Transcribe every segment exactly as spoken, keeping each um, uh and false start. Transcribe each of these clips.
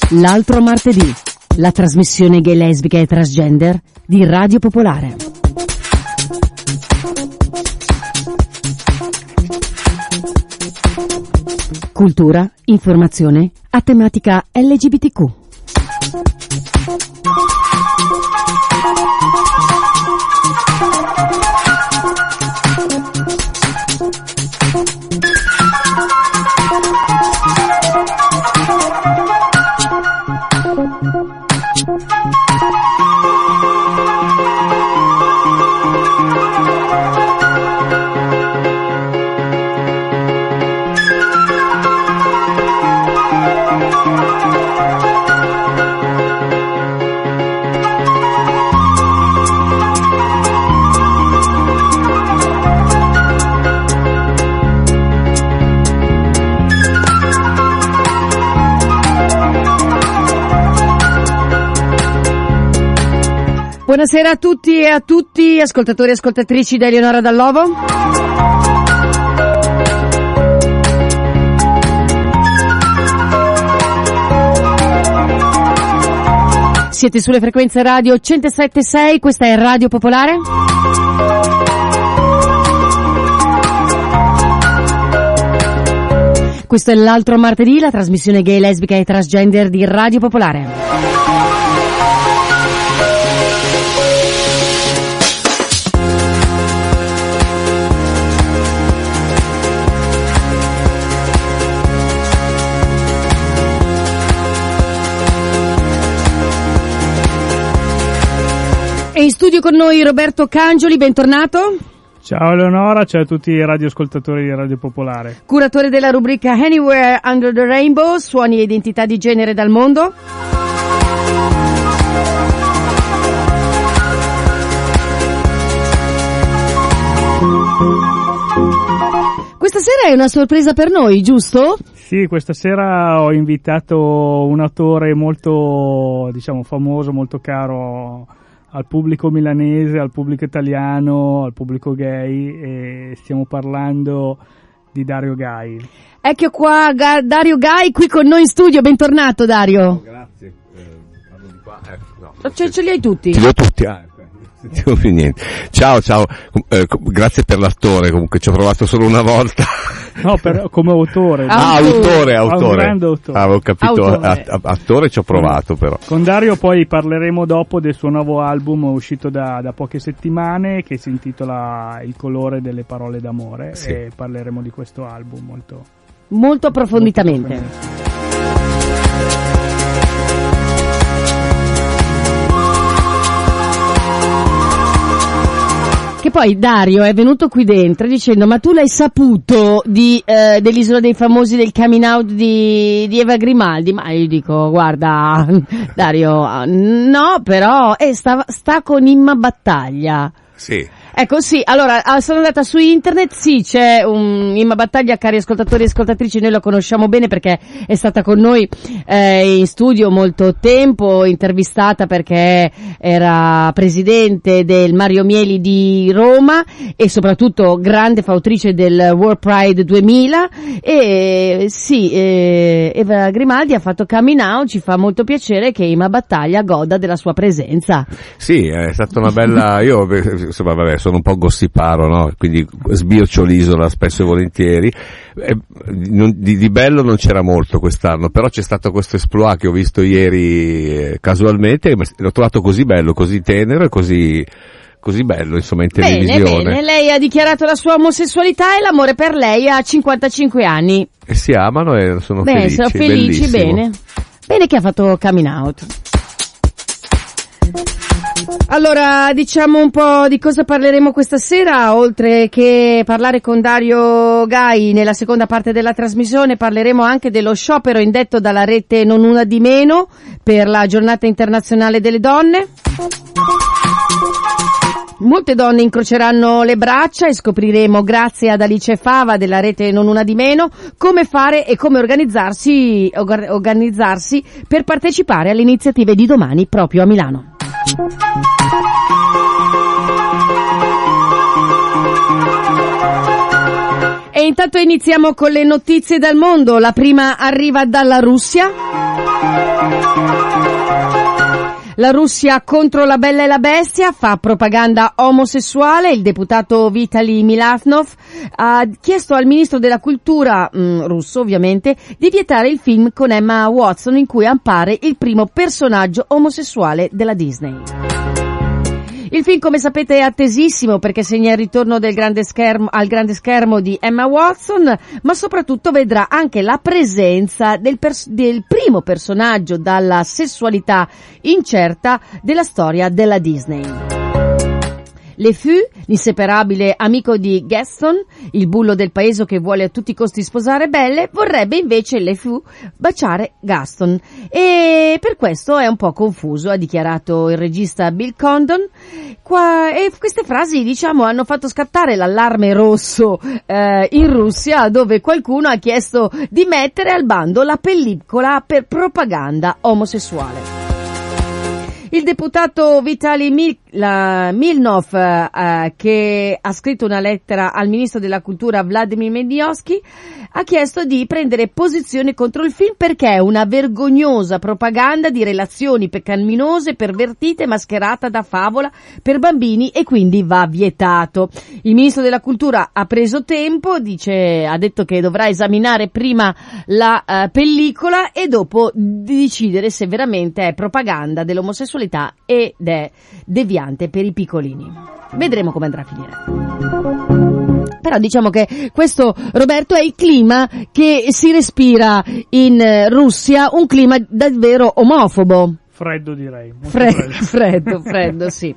L'altro martedì, la trasmissione gay, lesbica e transgender di Radio Popolare. Cultura, informazione a tematica L G B T Q. Buonasera a tutti e a tutti, ascoltatori e ascoltatrici da Eleonora Dall'Ovo. Siete sulle frequenze radio centosette e sei, questa è Radio Popolare. Questo è l'altro martedì, la trasmissione gay, lesbica e transgender di Radio Popolare. E in studio con noi Roberto Cangioli, bentornato. Ciao Eleonora, ciao a tutti i radioascoltatori di Radio Popolare. Curatore della rubrica Anywhere Under the Rainbow, suoni e identità di genere dal mondo. Questa sera è una sorpresa per noi, giusto? Sì, questa sera ho invitato un autore molto, diciamo, famoso, molto caro al pubblico milanese, al pubblico italiano, al pubblico gay, e stiamo parlando di Dario Gai. Ecco qua Ga- Dario Gai qui con noi in studio, bentornato Dario. Oh, grazie. Eh, parlo di qua. Eh, no, ce, ce li hai tutti? Ce li ho tutti, ah, okay. Non sentivo più niente. Ciao, ciao, eh, grazie per l'attore, comunque ci ho provato solo una volta. No, per, come autore. Ah, autore, autore. Un grande autore. Ah, avevo capito, autore. A, a, attore ci ho provato però. Con Dario poi parleremo dopo del suo nuovo album uscito da, da poche settimane, che si intitola Il colore delle parole d'amore, sì. E parleremo di questo album molto, molto approfonditamente. Molto approfonditamente. Che poi Dario è venuto qui dentro dicendo: ma tu l'hai saputo di eh, dell'Isola dei Famosi, del coming out di, di Eva Grimaldi? Ma io dico: guarda Dario, no, però eh, sta, sta con Imma Battaglia. Sì. Ecco, sì, allora sono andata su internet, sì, c'è un Imma Battaglia, cari ascoltatori e ascoltatrici, noi la conosciamo bene perché è stata con noi eh, in studio molto tempo, intervistata perché era presidente del Mario Mieli di Roma e soprattutto grande fautrice del World Pride duemila, e sì, eh, Eva Grimaldi ha fatto coming out, ci fa molto piacere che Imma Battaglia goda della sua presenza. Sì, è stata una bella, io insomma vabbè, sono un po' gossiparo, no? Quindi sbircio l'isola spesso e volentieri. Eh, non, di, di bello non c'era molto quest'anno, però c'è stato questo exploit che ho visto ieri eh, casualmente, e l'ho trovato così bello, così tenero e così così bello, insomma, in televisione. Bene, bene, lei ha dichiarato la sua omosessualità e l'amore per lei a cinquantacinque anni. E si amano e sono bene, felici. Sono felici, bellissimo. bene. Bene che ha fatto coming out. Allora, diciamo un po' di cosa parleremo questa sera, oltre che parlare con Dario Gai nella seconda parte della trasmissione, parleremo anche dello sciopero indetto dalla rete Non Una Di Meno per la giornata internazionale delle donne. Molte donne incroceranno le braccia e scopriremo, grazie ad Alice Fava della rete Non Una Di Meno, come fare e come organizzarsi, organizzarsi per partecipare alle iniziative di domani proprio a Milano. E intanto iniziamo con le notizie dal mondo. La prima arriva dalla Russia. La Russia contro la Bella e la Bestia fa propaganda omosessuale. Il deputato Vitaly Milanov ha chiesto al ministro della cultura, mh, russo ovviamente, di vietare il film con Emma Watson in cui appare il primo personaggio omosessuale della Disney. Il film, come sapete, è attesissimo perché segna il ritorno del grande schermo, al grande schermo di Emma Watson, ma soprattutto vedrà anche la presenza del, pers- del primo personaggio dalla sessualità incerta della storia della Disney. Le Fou, l'inseparabile amico di Gaston, il bullo del paese che vuole a tutti i costi sposare Belle, vorrebbe invece Le Fou baciare Gaston. E per questo è un po' confuso, ha dichiarato il regista Bill Condon. Qua, e queste frasi, diciamo, hanno fatto scattare l'allarme rosso eh, in Russia, dove qualcuno ha chiesto di mettere al bando la pellicola per propaganda omosessuale. Il deputato Vitaly Mil- la Milnov, eh, che ha scritto una lettera al ministro della cultura Vladimir Mediosky, ha chiesto di prendere posizione contro il film perché è una vergognosa propaganda di relazioni peccaminose, pervertite, mascherata da favola per bambini e quindi va vietato. Il ministro della cultura ha preso tempo, dice, ha detto che dovrà esaminare prima la uh, pellicola e dopo decidere se veramente è propaganda dell'omosessualità ed è deviante per i piccolini. Vedremo come andrà a finire. Però diciamo che questo, Roberto, è il clima che si respira in Russia, un clima davvero omofobo. Freddo, direi. Molto Fre- freddo. freddo, freddo, sì.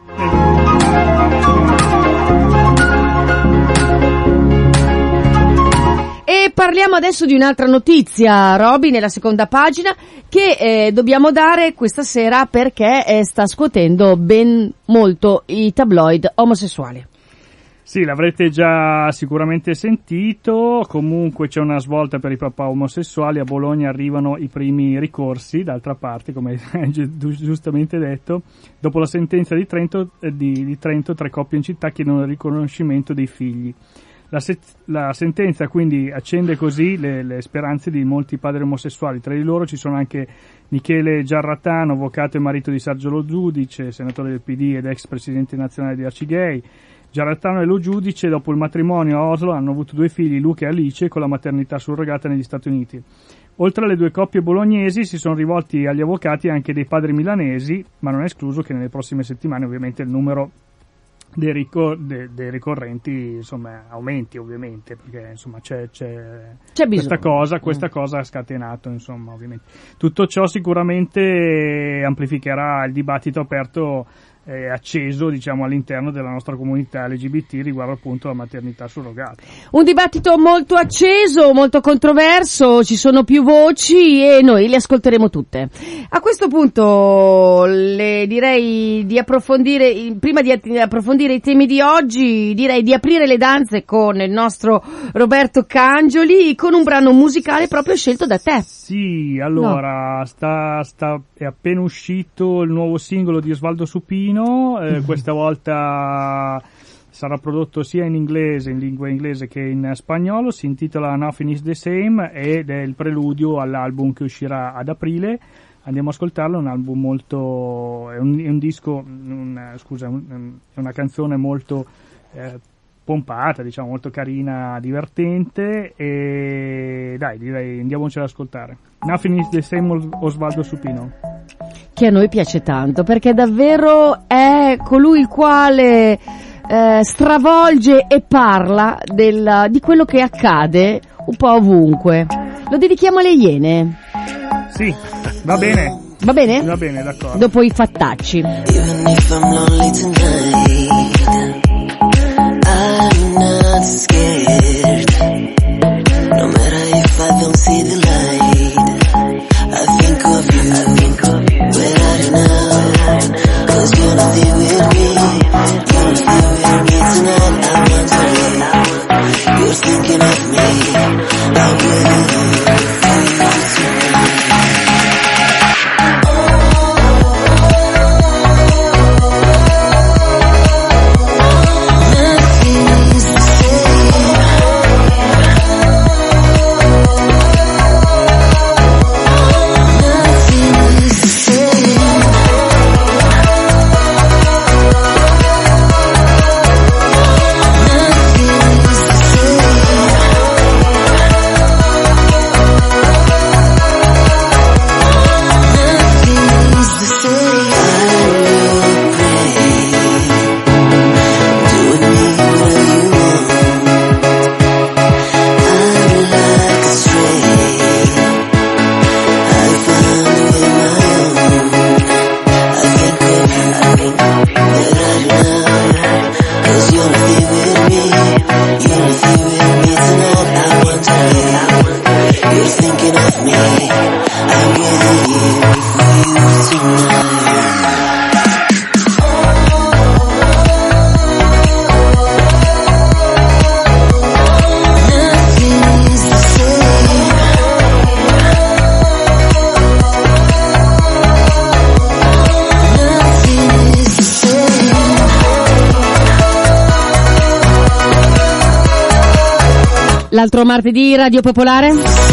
E parliamo adesso di un'altra notizia, Roby, nella seconda pagina, che eh, dobbiamo dare questa sera perché eh, sta scuotendo ben molto i tabloid omosessuali. Sì, l'avrete già sicuramente sentito, comunque c'è una svolta per i papà omosessuali, a Bologna arrivano i primi ricorsi, d'altra parte, come hai giustamente detto, dopo la sentenza di Trento, eh, di, di Trento tre coppie in città chiedono il riconoscimento dei figli. La, se- la sentenza quindi accende così le, le speranze di molti padri omosessuali, tra di loro ci sono anche Michele Giarratano, avvocato e marito di Sergio Lo Giudice, senatore del P D ed ex presidente nazionale di Arcigay. Giarratano e Lo Giudice, dopo il matrimonio a Oslo, hanno avuto due figli, Luca e Alice, con la maternità surrogata negli Stati Uniti. Oltre alle due coppie bolognesi si sono rivolti agli avvocati anche dei padri milanesi, ma non è escluso che nelle prossime settimane ovviamente il numero dei, ricor- de- dei ricorrenti insomma aumenti, ovviamente, perché insomma c'è, c'è, c'è questa cosa questa mm. cosa ha scatenato, insomma, ovviamente tutto ciò sicuramente amplificherà il dibattito aperto eh, acceso, diciamo, all'interno della nostra comunità L G B T riguardo appunto la maternità surrogata. Un dibattito molto acceso, molto controverso, ci sono più voci e noi le ascolteremo tutte. A questo punto le direi di approfondire, prima di approfondire i temi di oggi, direi di aprire le danze con il nostro Roberto Cangioli con un brano musicale proprio scelto da te. Sì, allora no. sta, sta è appena uscito il nuovo singolo di Osvaldo Supino. Eh, questa volta sarà prodotto sia in inglese, in lingua inglese, che in spagnolo. Si intitola Nothing is the Same ed è il preludio all'album che uscirà ad aprile. Andiamo a ascoltarlo, è un album molto, è un, è un disco, un, scusa, un, è una canzone molto eh, pompata, diciamo, molto carina, divertente, e dai, direi andiamoci ad ascoltare. Nothing is the Same, Osvaldo Supino. Che a noi piace tanto, perché davvero è colui il quale eh, stravolge e parla del, di quello che accade un po' ovunque. Lo dedichiamo alle Iene? Sì, va bene. Va bene? Va bene, d'accordo. Dopo i fattacci. Even if I'm lonely tonight, I'm not scared. No matter if I don't see the light, I think of you, I think of you. Where are you now? Cause you're not there with me. You're not there with me tonight. I'm wondering, you're thinking of me. I'm waiting for you tonight. Nothing is the same. L'altro martedì Radio Popolare.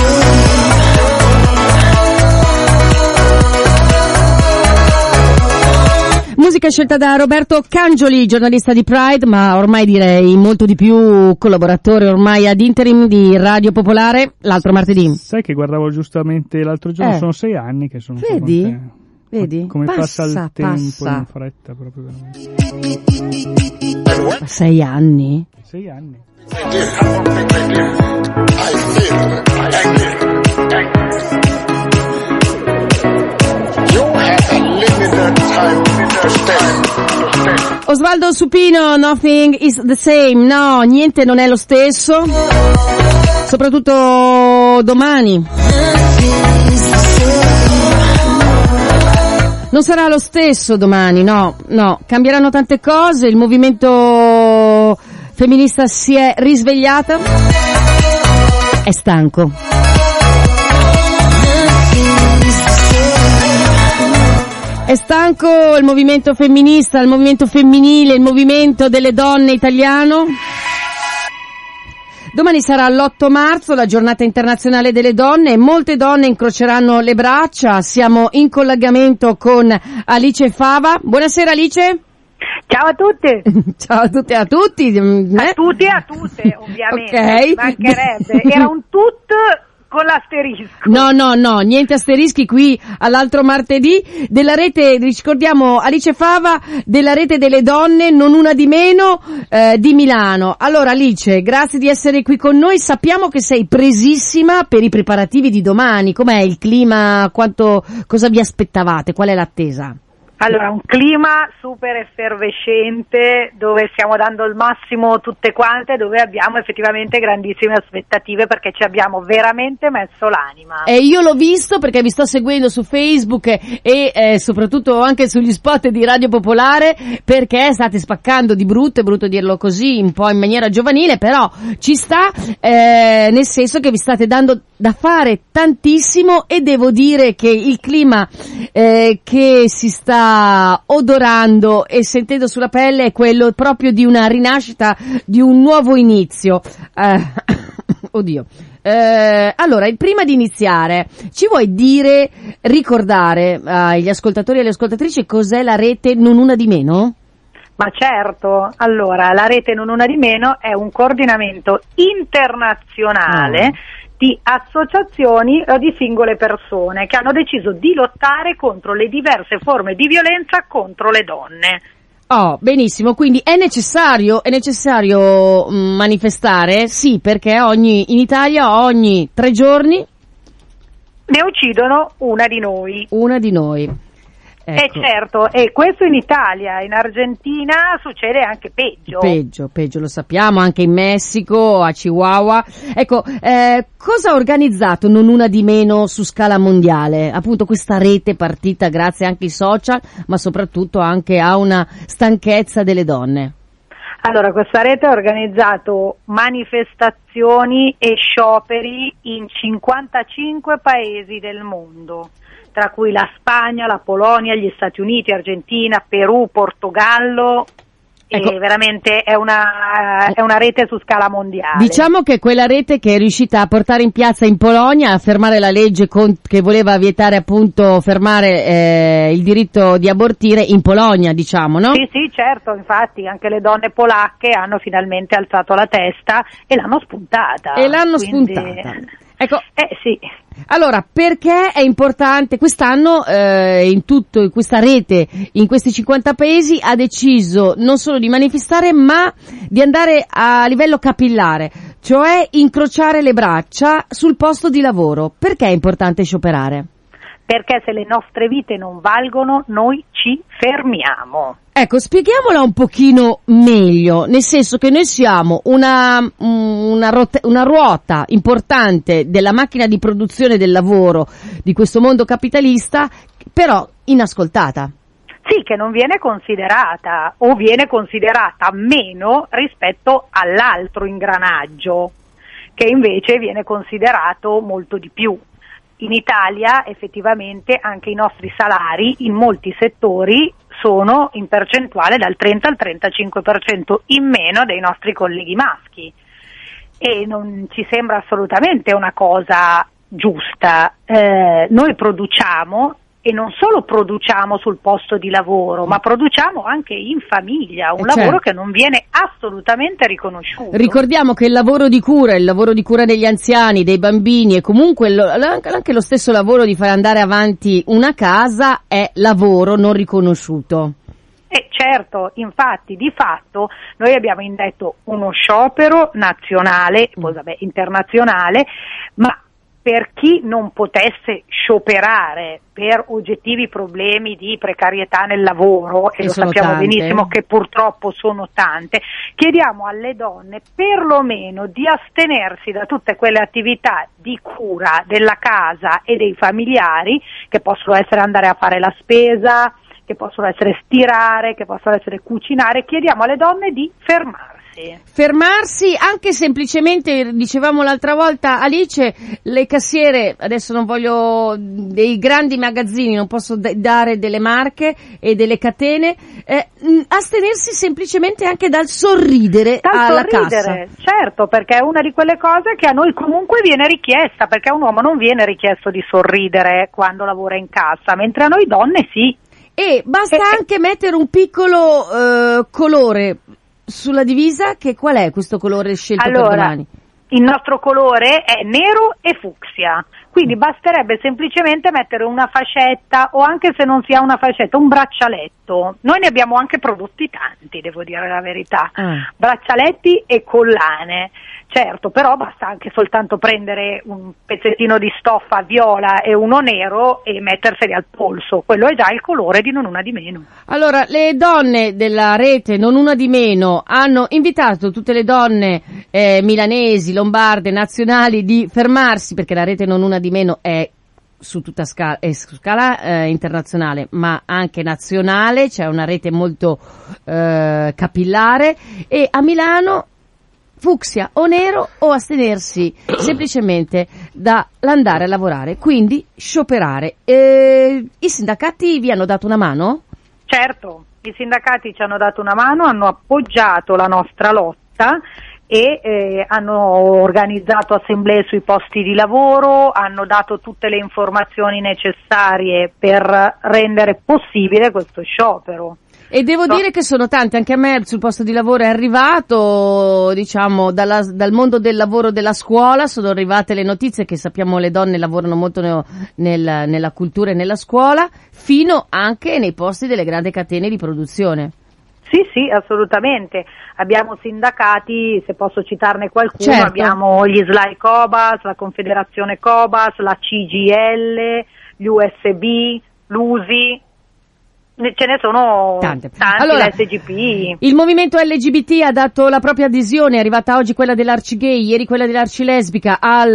Musica scelta da Roberto Cangioli, giornalista di Pride, ma ormai direi molto di più collaboratore ormai ad interim di Radio Popolare. L'altro martedì. Sai che guardavo giustamente l'altro giorno, Eh. sono sei anni che sono Vedi? con te. Vedi? Come Passa, passa il tempo passa. in fretta proprio veramente. Sei anni? Sei anni. Osvaldo Supino, nothing is the same. No, niente non è lo stesso. Soprattutto domani. Non sarà lo stesso domani, no, no. Cambieranno tante cose, il movimento femminista si è risvegliato. È stanco. È stanco il movimento femminista, il movimento femminile, il movimento delle donne italiano. Domani sarà l'otto marzo, la giornata internazionale delle donne, e molte donne incroceranno le braccia. Siamo in collegamento con Alice Fava. Buonasera Alice. Ciao a tutti. Ciao a tutte e a tutti. A tutti e a tutte, ovviamente. Ok. Mancherebbe. Era un tut con l'asterisco. No, no, no, niente asterischi qui all'altro martedì. Della rete, ricordiamo Alice Fava, della rete delle donne, non una di meno, eh, di Milano. Allora Alice, grazie di essere qui con noi. Sappiamo che sei presissima per i preparativi di domani. Com'è il clima? Quanto, cosa vi aspettavate? Qual è l'attesa? Allora, un clima super effervescente, dove stiamo dando il massimo tutte quante, dove abbiamo effettivamente grandissime aspettative, perché ci abbiamo veramente messo l'anima. E io l'ho visto perché vi sto seguendo su Facebook e eh, soprattutto anche sugli spot di Radio Popolare, perché state spaccando di brutto, è brutto dirlo così, un po' in maniera giovanile, però ci sta, eh, nel senso che vi state dando da fare tantissimo, e devo dire che il clima eh, che si sta odorando e sentendo sulla pelle è quello proprio di una rinascita, di un nuovo inizio. Eh, oddio. Eh, allora, prima di iniziare, ci vuoi dire, ricordare agli ascoltatori e alle ascoltatrici cos'è la rete Non Una Di Meno? Ma certo, allora, la rete Non Una Di Meno è un coordinamento internazionale Oh. di associazioni o di singole persone che hanno deciso di lottare contro le diverse forme di violenza contro le donne. Oh, benissimo, quindi è necessario, è necessario mh, manifestare? Sì, perché ogni, in Italia ogni tre giorni Ne uccidono una di noi. una di noi. Ecco. Eh certo, e questo in Italia, in Argentina succede anche peggio. Peggio, peggio, lo sappiamo, anche in Messico, a Chihuahua. Ecco, eh, cosa ha organizzato Non Una Di Meno su scala mondiale? Appunto questa rete partita grazie anche ai social, ma soprattutto anche a una stanchezza delle donne. Allora, questa rete ha organizzato manifestazioni e scioperi in cinquantacinque paesi del mondo, tra cui la Spagna, la Polonia, gli Stati Uniti, Argentina, Perù, Portogallo. Ecco. E veramente è una, è una rete su scala mondiale. Diciamo che quella rete che è riuscita a portare in piazza in Polonia, a fermare la legge con, che voleva vietare appunto, fermare eh, il diritto di abortire in Polonia, diciamo, no? Sì, sì, certo, infatti anche le donne polacche hanno finalmente alzato la testa e l'hanno spuntata. E l'hanno Quindi... spuntata. Ecco, Eh sì. allora, perché è importante? Quest'anno eh, in tutto, in questa rete, in questi cinquanta paesi, ha deciso non solo di manifestare, ma di andare a livello capillare, cioè incrociare le braccia sul posto di lavoro. Perché è importante scioperare? Perché se le nostre vite non valgono, noi ci fermiamo. Ecco, spieghiamola un pochino meglio, nel senso che noi siamo una, una, rot- una ruota importante della macchina di produzione del lavoro di questo mondo capitalista, però inascoltata. Sì, che non viene considerata o viene considerata meno rispetto all'altro ingranaggio, che invece viene considerato molto di più. In Italia effettivamente anche i nostri salari in molti settori sono in percentuale dal trenta al trentacinque per cento in meno dei nostri colleghi maschi. e non ci sembra assolutamente una cosa giusta. Eh, noi produciamo, e non solo produciamo sul posto di lavoro, ma produciamo anche in famiglia, un eh lavoro certo. che non viene assolutamente riconosciuto. Ricordiamo che il lavoro di cura, il lavoro di cura degli anziani, dei bambini e comunque lo, anche lo stesso lavoro di fare andare avanti una casa è lavoro non riconosciuto. Eh, certo, infatti di fatto noi abbiamo indetto uno sciopero nazionale, poi vabbè internazionale, ma per chi non potesse scioperare per oggettivi problemi di precarietà nel lavoro, e, e lo sappiamo tante. benissimo che purtroppo sono tante, chiediamo alle donne perlomeno di astenersi da tutte quelle attività di cura della casa e dei familiari, che possono essere andare a fare la spesa, che possono essere stirare, che possono essere cucinare. Chiediamo alle donne di fermarsi. Fermarsi anche semplicemente, dicevamo l'altra volta Alice, le cassiere, adesso non voglio, dei grandi magazzini, non posso d- dare delle marche e delle catene, eh, astenersi semplicemente anche dal sorridere dal alla sorridere, cassa. Certo, perché è una di quelle cose che a noi comunque viene richiesta, perché a un uomo non viene richiesto di sorridere quando lavora in cassa, mentre a noi donne sì. E basta e, anche mettere un piccolo eh, colore sulla divisa, che qual è questo colore scelto allora, per domani? Il nostro colore è nero e fucsia, quindi basterebbe semplicemente mettere una fascetta, o anche se non si ha una fascetta, un braccialetto. Noi ne abbiamo anche prodotti tanti, devo dire la verità, ah. braccialetti e collane. Certo, però basta anche soltanto prendere un pezzettino di stoffa viola e uno nero e metterseli al polso, quello è già il colore di Non Una Di Meno. Allora, le donne della rete Non Una Di Meno hanno invitato tutte le donne eh, milanesi, lombarde, nazionali di fermarsi, perché la rete Non Una Di Meno è su tutta scala, è su scala eh, internazionale, ma anche nazionale, c'è una rete molto eh, capillare, e a Milano fucsia o nero o astenersi semplicemente dall'andare a lavorare, quindi scioperare. Eh, i sindacati vi hanno dato una mano? Certo, i sindacati ci hanno dato una mano, hanno appoggiato la nostra lotta e eh, hanno organizzato assemblee sui posti di lavoro, hanno dato tutte le informazioni necessarie per rendere possibile questo sciopero. E devo no. dire che sono tante, anche a me sul posto di lavoro è arrivato, diciamo, dalla, dal mondo del lavoro della scuola, sono arrivate le notizie che sappiamo le donne lavorano molto nel, nel, nella cultura e nella scuola, fino anche nei posti delle grandi catene di produzione. Sì, sì, assolutamente. Abbiamo sindacati, se posso citarne qualcuno, certo. abbiamo gli S L A I Cobas, la Confederazione Cobas, la C G I L, gli U S B, l'U S I, ce ne sono tante. tanti, allora, l'S G P. Il movimento L G B T ha dato la propria adesione, è arrivata oggi quella dell'Arcigay, ieri quella dell'Arcilesbica al,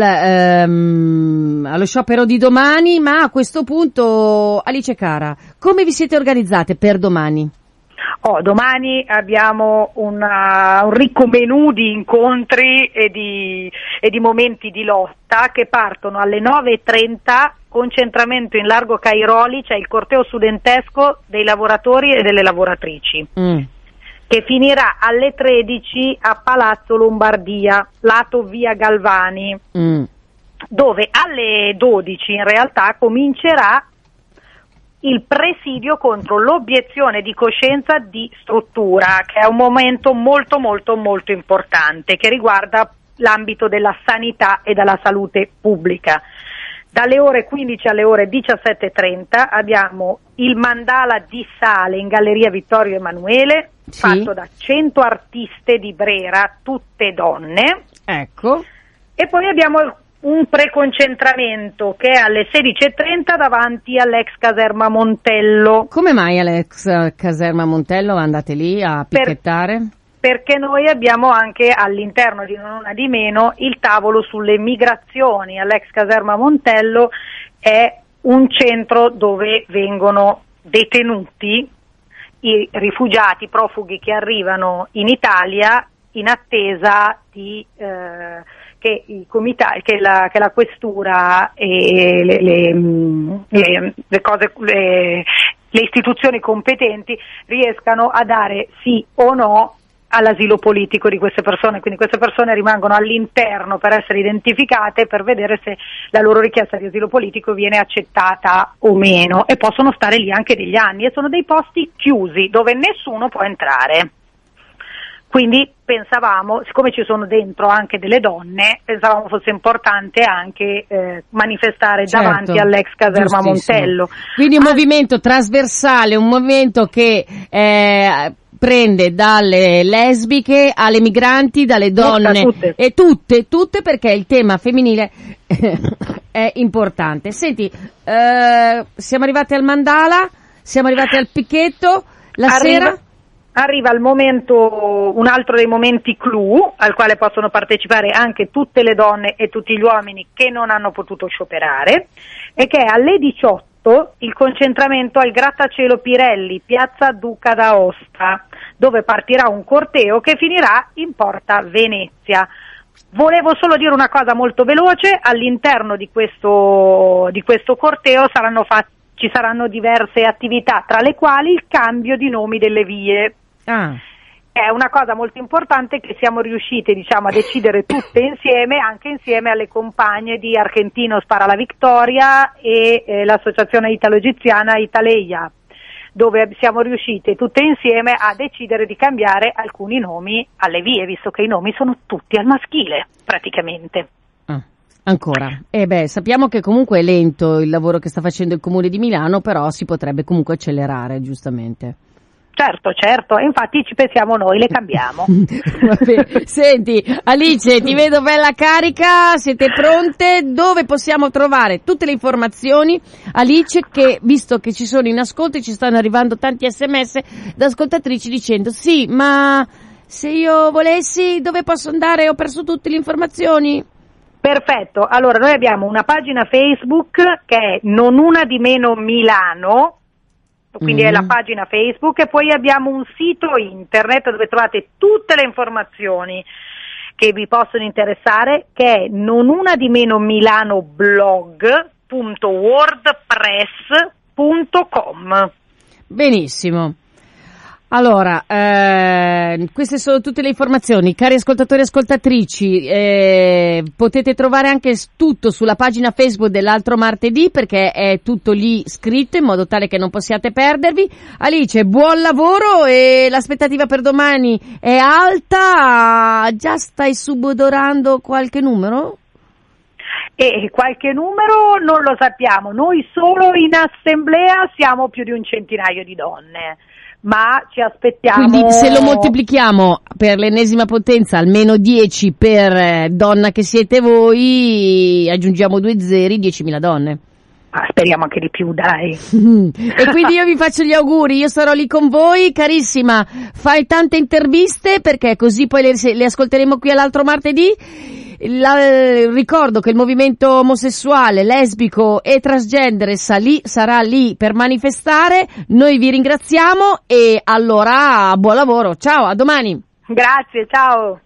ehm, allo sciopero di domani, ma a questo punto, Alice cara, come vi siete organizzate per domani? Oh, domani abbiamo una, un ricco menù di incontri e di, e di momenti di lotta che partono alle nove e trenta, concentramento in Largo Cairoli, c'è il corteo studentesco dei lavoratori e delle lavoratrici, mm. che finirà alle tredici a Palazzo Lombardia, lato via Galvani, mm. dove alle dodici in realtà comincerà il presidio contro l'obiezione di coscienza di struttura, che è un momento molto molto molto importante che riguarda l'ambito della sanità e della salute pubblica. Dalle ore quindici alle ore diciassette e trenta abbiamo il mandala di sale in Galleria Vittorio Emanuele, sì. fatto da cento artiste di Brera, tutte donne. Ecco. E poi abbiamo un preconcentramento che è alle sedici e trenta davanti all'ex caserma Montello. Come mai all'ex caserma Montello andate lì a picchettare? Per, perché noi abbiamo anche all'interno di Non Una Di Meno il tavolo sulle migrazioni. All'ex caserma Montello è un centro dove vengono detenuti i rifugiati, i profughi che arrivano in Italia in attesa di eh, che i comitati, che la, che la questura e le, le, le, le cose, le, le istituzioni competenti riescano a dare sì o no all'asilo politico di queste persone, quindi queste persone rimangono all'interno per essere identificate, per vedere se la loro richiesta di asilo politico viene accettata o meno, e possono stare lì anche degli anni, e sono dei posti chiusi dove nessuno può entrare. Quindi pensavamo, siccome ci sono dentro anche delle donne, pensavamo fosse importante anche eh, manifestare certo, davanti all'ex caserma Montello. Quindi un ah, movimento trasversale, un movimento che eh, prende dalle lesbiche alle migranti, dalle donne, tutte, tutte. e tutte, tutte, perché il tema femminile è importante. Senti, eh, siamo arrivati al mandala, siamo arrivati al picchetto, la Arriva. sera... Arriva il momento, un altro dei momenti clou al quale possono partecipare anche tutte le donne e tutti gli uomini che non hanno potuto scioperare, e che è alle diciotto il concentramento al grattacielo Pirelli, piazza Duca d'Aosta, dove partirà un corteo che finirà in Porta Venezia. Volevo solo dire una cosa molto veloce: all'interno di questo, di questo corteo saranno fatti ci saranno diverse attività, tra le quali il cambio di nomi delle vie. Ah. È una cosa molto importante che siamo riuscite, diciamo, a decidere tutte insieme, anche insieme alle compagne di Argentino Spara la Vittoria e eh, l'associazione italo-egiziana Italeia, dove siamo riuscite tutte insieme a decidere di cambiare alcuni nomi alle vie, visto che i nomi sono tutti al maschile, praticamente. Ah. Ancora. Eh beh, sappiamo che comunque è lento il lavoro che sta facendo il Comune di Milano, però si potrebbe comunque accelerare, giustamente. Certo, certo, e infatti ci pensiamo noi, le cambiamo. Vabbè. Senti, Alice, ti vedo bella carica, siete pronte? Dove possiamo trovare tutte le informazioni? Alice, che visto che ci sono in ascolto e ci stanno arrivando tanti sms da ascoltatrici dicendo sì, ma se io volessi dove posso andare? Ho perso tutte le informazioni. Perfetto, allora noi abbiamo una pagina Facebook che è Non Una Di Meno Milano, quindi mm. è la pagina Facebook, e poi abbiamo un sito internet dove trovate tutte le informazioni che vi possono interessare, che è non una di meno milano blog punto wordpress punto com. Benissimo. Allora, eh, queste sono tutte le informazioni, cari ascoltatori e ascoltatrici, eh, potete trovare anche tutto sulla pagina Facebook dell'altro martedì, perché è tutto lì scritto in modo tale che non possiate perdervi. Alice, buon lavoro, e l'aspettativa per domani è alta, già stai subodorando qualche numero? E qualche numero non lo sappiamo, noi solo in assemblea siamo più di un centinaio di donne. Ma ci aspettiamo. Quindi se lo moltiplichiamo per l'ennesima potenza, almeno dieci per eh, donna che siete voi, aggiungiamo due zeri, diecimila donne. Ah, speriamo anche di più, dai. E quindi io vi faccio gli auguri, io sarò lì con voi, carissima, fai tante interviste, perché così poi le, le ascolteremo qui all'altro martedì. La, ricordo che il movimento omosessuale, lesbico e transgender sa lì, sarà lì per manifestare. Noi vi ringraziamo e allora buon lavoro, ciao, a domani. Grazie, ciao.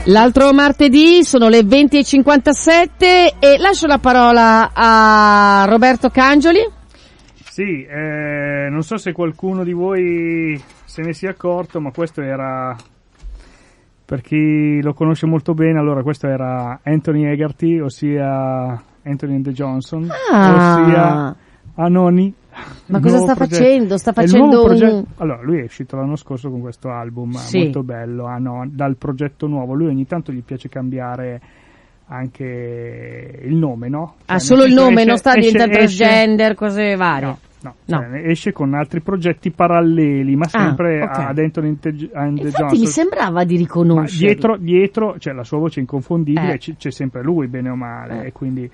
L'altro martedì sono le venti e cinquantasette e lascio la parola a Roberto Cangioli. Sì, eh, non so se qualcuno di voi se ne sia accorto, ma questo era, per chi lo conosce molto bene, allora questo era Anthony Hegarty, ossia Anthony and the Johnson, Ah. ossia Anoni. Ma Il cosa nuovo sta progetto- facendo? Sta è il facendo nuovo un... progetto- Allora, lui è uscito l'anno scorso con questo album Sì. molto bello, Anon, dal progetto nuovo. Lui ogni tanto gli piace cambiare anche il nome, no? Cioè, Ah, nel solo il senso, nome, esce- non sta esce- diventando esce- transgender, cose varie. No, no, No. cioè, esce con altri progetti paralleli, ma sempre Ah, ok. ad Anthony and the Infatti Johnson. mi sembrava di Ma riconoscere. dietro, dietro, cioè la sua voce è inconfondibile, Eh. c- c'è sempre lui, bene o male, Eh. e quindi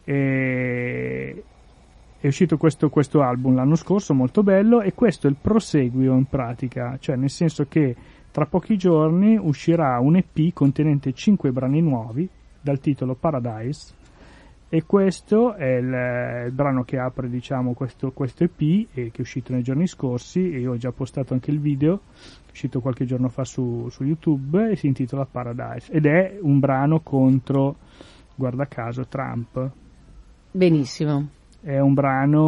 eh, è uscito questo, questo album l'anno scorso, molto bello, e questo è il proseguio in pratica, cioè nel senso che tra pochi giorni uscirà un E P contenente cinque brani nuovi dal titolo Paradise, e questo è il, il brano che apre, diciamo, questo, questo E P, e che è uscito nei giorni scorsi, e io ho già postato anche il video, è uscito qualche giorno fa su, su YouTube, e si intitola Paradise, ed è un brano contro, guarda caso, Trump. Benissimo. È un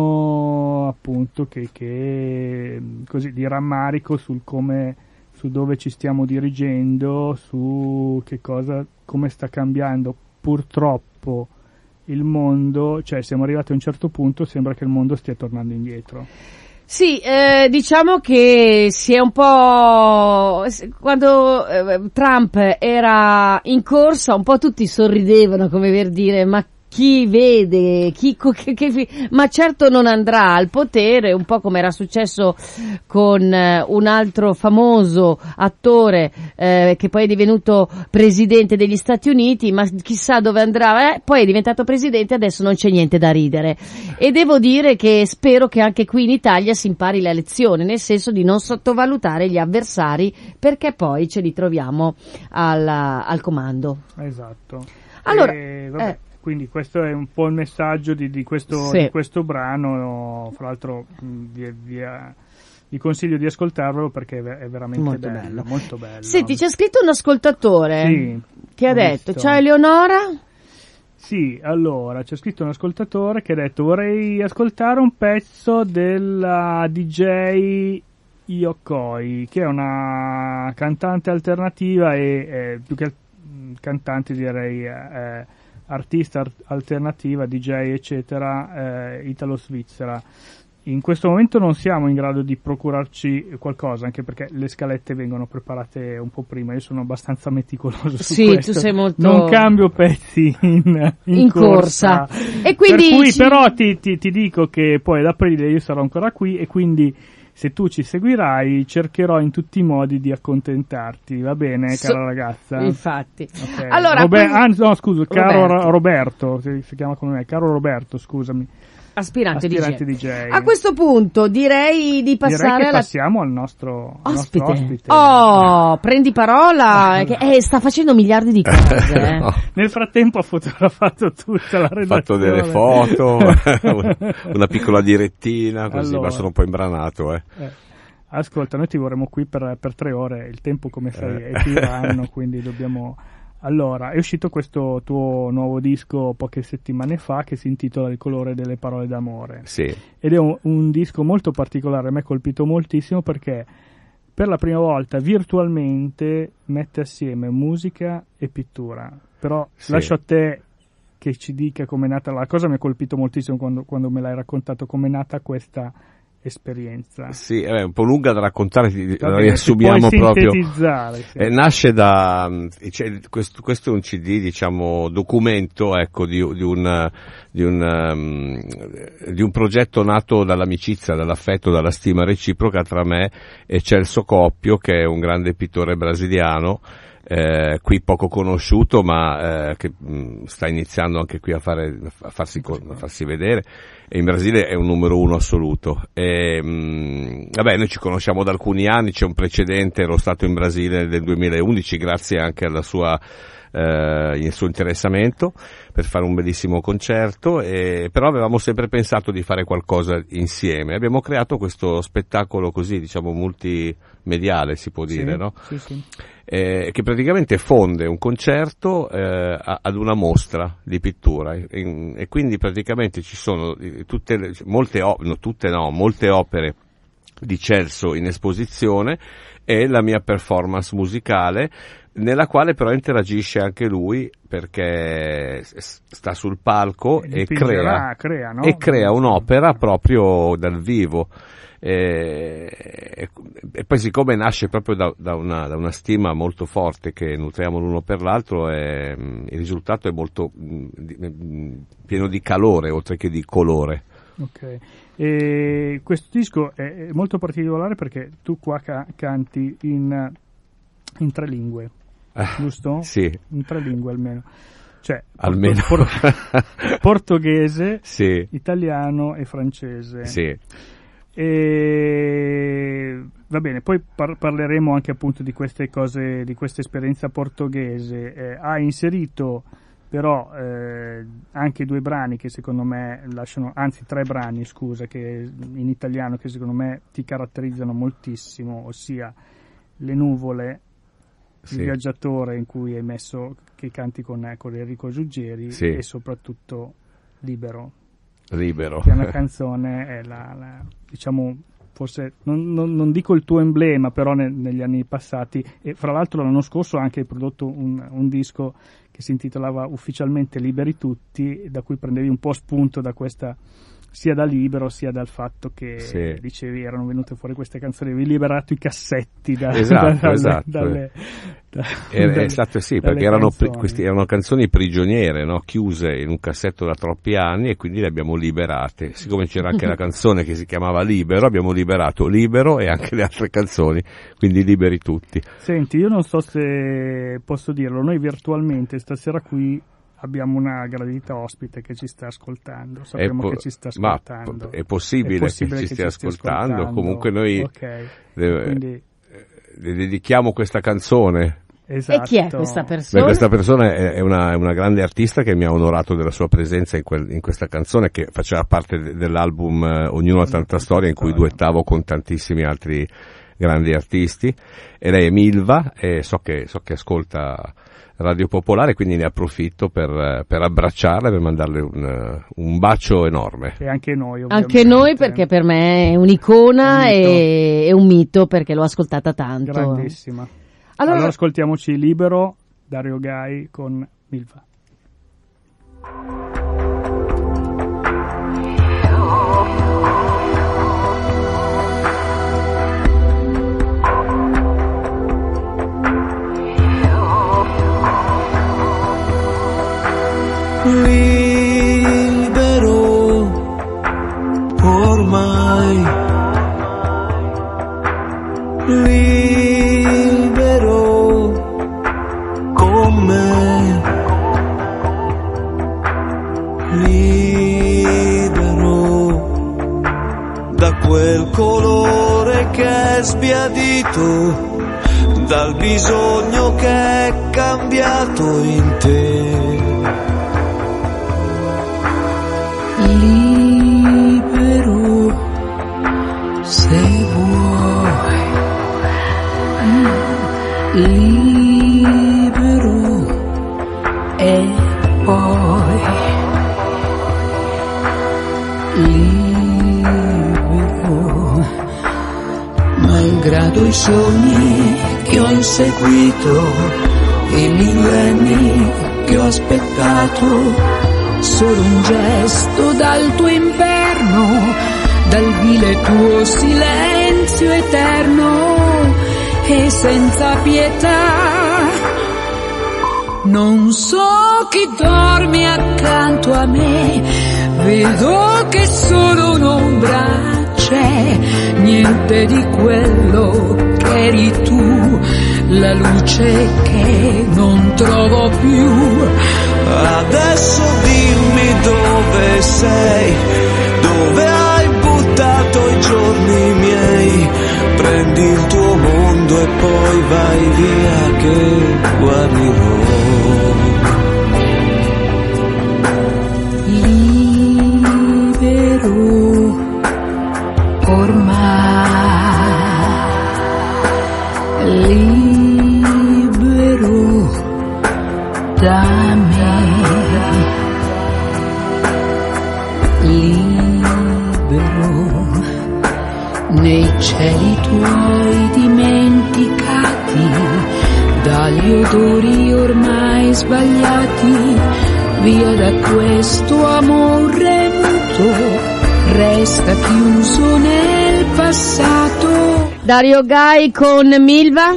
brano appunto che, che così di rammarico sul come, su dove ci stiamo dirigendo, su che cosa, come sta cambiando purtroppo il mondo, cioè siamo arrivati a un certo punto, sembra che il mondo stia tornando indietro. Sì, eh, diciamo che si è un po'... quando eh, Trump era in corsa un po' tutti sorridevano, come per dire, ma chi vede, chi, che, che, ma certo non andrà al potere, un po' come era successo con eh, un altro famoso attore eh, che poi è divenuto presidente degli Stati Uniti, ma chissà dove andrà, eh, poi è diventato presidente, adesso non c'è niente da ridere. E devo dire che spero che anche qui in Italia si impari la lezione, nel senso di non sottovalutare gli avversari, perché poi ce li troviamo al, al comando. Esatto. Allora, e, vabbè, eh. quindi questo è un po' il messaggio di, di, questo, Sì. di questo brano, fra l'altro mh, vi, vi, vi consiglio di ascoltarlo perché è veramente Molto bello, bello. molto bello. Senti, c'è scritto un ascoltatore Sì, che ha ho detto, visto. ciao Eleonora? Sì, allora, c'è scritto un ascoltatore che ha detto vorrei ascoltare un pezzo della D J Yokoi, che è una cantante alternativa e eh, più che mh, cantante direi eh, artista art- alternativa, D J eccetera, eh, italo-svizzera. In questo momento non siamo in grado di procurarci qualcosa, anche perché le scalette vengono preparate un po' prima. Io sono abbastanza meticoloso su Sì, questo. tu sei molto... Non cambio pezzi in, in, In corsa. E quindi per cui ci- però ti, ti, ti dico che poi ad aprile io sarò ancora qui e quindi se tu ci seguirai cercherò in tutti i modi di accontentarti, va bene, So- cara ragazza? Infatti. Ok. Allora, Robe- quindi- ah, no, scusa, caro Roberto. Ro- Roberto, si, si chiama come me, caro Roberto, scusami. Aspirante, Aspirante D J. D J. A questo punto direi di passare Direi che alla passiamo al nostro ospite. nostro ospite. Oh, prendi parola, che eh, sta facendo miliardi di cose. Eh. No. Nel frattempo ha fotografato tutta la Ho redazione. fatto delle foto, una piccola direttina, così, Allora. ma sono un po' imbranato, eh. Eh, ascolta, noi ti vorremmo qui per, per tre ore, il tempo come sai Eh. è tiranno, quindi dobbiamo... Allora, è uscito questo tuo nuovo disco poche settimane fa che si intitola Il colore delle parole d'amore. Sì, Ed è un, un disco molto particolare, a me ha colpito moltissimo perché per la prima volta virtualmente mette assieme musica e pittura. Però Sì. lascio a te che ci dica com'è nata la cosa, mi ha colpito moltissimo quando, quando me l'hai raccontato com'è nata questa esperienza. sì, è un po' lunga da raccontare, ti- Va la bene, riassumiamo puoi proprio. sintetizzare, sì. Eh, nasce da, cioè, questo, questo è un C D, diciamo, documento, ecco, di, di un, di un, um, di un progetto nato dall'amicizia, dall'affetto, dalla stima reciproca tra me e Celso Coppio, che è un grande pittore brasiliano, eh, qui poco conosciuto, ma eh, che mh, sta iniziando anche qui a, fare, a, farsi, a farsi vedere. E in Brasile è un numero uno assoluto. E, mh, vabbè, noi ci conosciamo da alcuni anni, c'è un precedente, ero stato in Brasile nel duemilaundici grazie anche alla sua eh, il suo interessamento per fare un bellissimo concerto, e, però avevamo sempre pensato di fare qualcosa insieme. Abbiamo creato questo spettacolo così, diciamo, multimediale, si può dire, sì, no? Sì, sì. Eh, che praticamente fonde un concerto eh, ad una mostra di pittura, e, e quindi praticamente ci sono tutte le, molte, no, tutte no, molte opere di Celso in esposizione e la mia performance musicale, nella quale però interagisce anche lui, perché sta sul palco e, e crea, crea, no? e crea un'opera proprio dal vivo. E, e, e poi, siccome nasce proprio da, da, una, da una stima molto forte che nutriamo l'uno per l'altro, è, il risultato è molto mh, pieno di calore oltre che di colore. Ok, e questo disco è molto particolare perché tu qua ca- canti in, in tre lingue, giusto? Sì. In tre lingue almeno. Cioè, almeno porto, por- portoghese, sì, italiano e francese. Sì. E va bene, poi par- parleremo anche appunto di queste cose, di questa esperienza portoghese. Eh, ha inserito però eh, anche due brani che secondo me lasciano, anzi tre brani, scusa, che in italiano che secondo me ti caratterizzano moltissimo, ossia Le nuvole, sì, Il viaggiatore, in cui hai messo che canti con, con Enrico Giuggeri, sì, e soprattutto Libero. Libero. Che è una canzone, è la, la diciamo, forse, non, non, non dico il tuo emblema, però ne, negli anni passati, e fra l'altro l'anno scorso hai anche prodotto un, un disco che si intitolava ufficialmente Liberi Tutti, da cui prendevi un po' spunto da questa, sia da Libero sia dal fatto che, sì, dicevi erano venute fuori queste canzoni, avevi liberato i cassetti da, esatto, da, esatto. dalle, da, Era, dalle, esatto, sì, perché erano, pri, questi, erano canzoni prigioniere, no? Chiuse in un cassetto da troppi anni, e quindi le abbiamo liberate. Siccome c'era anche la canzone che si chiamava Libero, abbiamo liberato Libero e anche le altre canzoni, quindi liberi tutti. Senti, io non so se posso dirlo, noi virtualmente stasera qui abbiamo una gradita ospite che ci sta ascoltando, sappiamo po- che ci sta ascoltando. Ma è possibile, è possibile che, che ci stia ascoltando. ascoltando, comunque noi okay. le, Quindi, le dedichiamo questa canzone. Esatto. E chi è questa persona? Beh, questa persona è una, è una grande artista che mi ha onorato della sua presenza in, quel, in questa canzone, che faceva parte de, dell'album uh, Ognuno ha tanta storia, in cui duettavo con tantissimi altri grandi artisti, e lei è Milva, e so che, so che ascolta Radio Popolare, quindi ne approfitto per, per abbracciarla e per mandarle un, un bacio enorme. E anche noi, ovviamente. Anche noi, perché per me è un'icona un e, e un mito, perché l'ho ascoltata tanto. Grandissima. Allora, allora ascoltiamoci Libero, Dario Gai con Milva. Libero ormai, libero con me, libero da quel colore che è sbiadito, dal bisogno che è cambiato in te. Libero se vuoi, libero e poi libero, malgrado i sogni che ho inseguito, i millenni che ho aspettato, solo un gesto dal tuo inverno, dal vile tuo silenzio eterno, e senza pietà. Non so chi dormi accanto a me, vedo che solo un'ombra c'è, niente di quello che eri tu, la luce che non trovo più. Adesso dimmi dove sei, dove hai buttato i giorni miei, prendi il tuo mondo e poi vai via che guarirò. libero da me, libero nei cieli tuoi dimenticati, dagli odori ormai sbagliati, via da questo amore muto, resta chiuso nel passato. Dario Gai con Milva.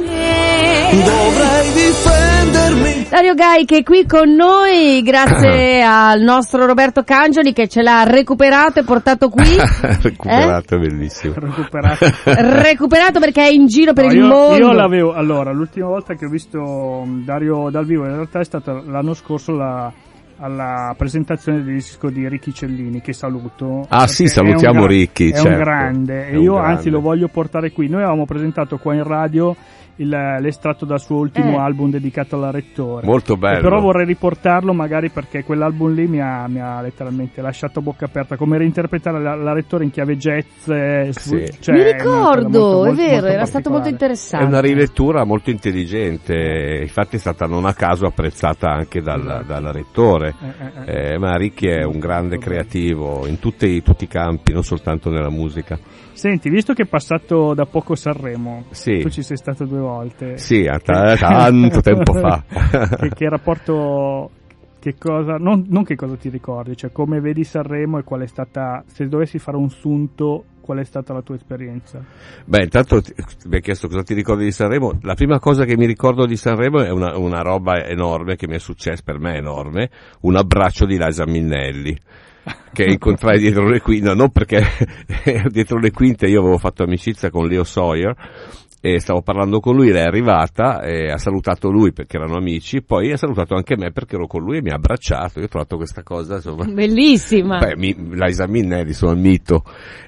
Dovrei difendermi. Dario Gai che è qui con noi grazie al nostro Roberto Cangioli che ce l'ha recuperato e portato qui. Recuperato, eh? È bellissimo. Recuperato. Recuperato perché è in giro per no, il io, mondo. Io l'avevo, allora, l'ultima volta che ho visto Dario dal vivo in realtà è stata l'anno scorso la, alla presentazione del disco di Ricky Cellini, che saluto. Ah sì, salutiamo gra- Ricky. È certo. un grande, È e un io grande. anzi lo voglio portare qui. Noi avevamo presentato qua in radio il, l'estratto dal suo ultimo Eh. album dedicato alla Rettore. Molto bello. E però vorrei riportarlo magari perché quell'album lì mi ha, mi ha letteralmente lasciato a bocca aperta, come reinterpretare la, la Rettore in chiave jazz. eh, Sì. cioè, Mi è una cosa ricordo, molto, molto, è vero, molto era stato molto particolare. È interessante. una rilettura molto intelligente, infatti è stata non a caso apprezzata anche dal, dal Rettore. Eh, eh, eh. Eh, ma Ricky è un grande creativo in tutti, tutti i campi, non soltanto nella musica. Senti, visto che è passato da poco Sanremo, Sì. tu ci sei stato due volte. Sì, a ta- tanto tempo fa. che, che rapporto, che cosa, non, non che cosa ti ricordi, cioè come vedi Sanremo e qual è stata, se dovessi fare un sunto, qual è stata la tua esperienza? Beh, intanto ti- mi hai chiesto cosa ti ricordi di Sanremo. La prima cosa che mi ricordo di Sanremo è una, una roba enorme che mi è successa, per me enorme, un abbraccio di Liza Minnelli che incontrai dietro le quinte, no, non perché dietro le quinte io avevo fatto amicizia con Leo Sawyer e stavo parlando con lui, lei è arrivata e ha salutato lui perché erano amici, poi ha salutato anche me perché ero con lui e mi ha abbracciato. Io ho trovato questa cosa, insomma, Bellissima. beh, mi, Liza Minnelli, sono il mito.